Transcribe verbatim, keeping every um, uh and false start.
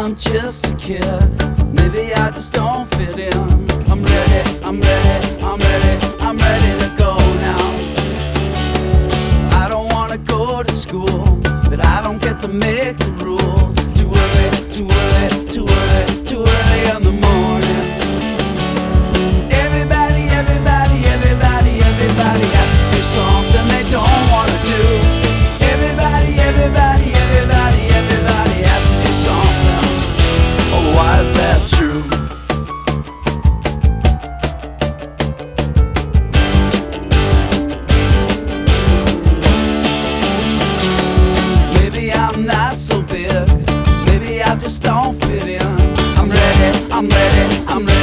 I'm just a kid. Maybe I just don't fit in. I'm ready, I'm ready, I'm ready, I'm ready to go now. I don't wanna go to school, but I don't get to make the rules. Too early, too early, too early, too early in the morning. Everybody, everybody, everybody, everybody has to do something they don't wanna do. Everybody, everybody, everybody, everybody has to do something. Oh, why is that true? Maybe I'm not so big, maybe I just don't fit in. I'm ready, I'm ready, I'm ready.